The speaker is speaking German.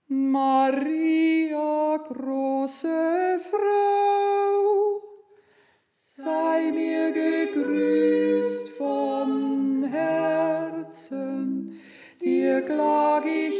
Maria, große Frau, sei mir gegrüßt von Herzen, dir klag ich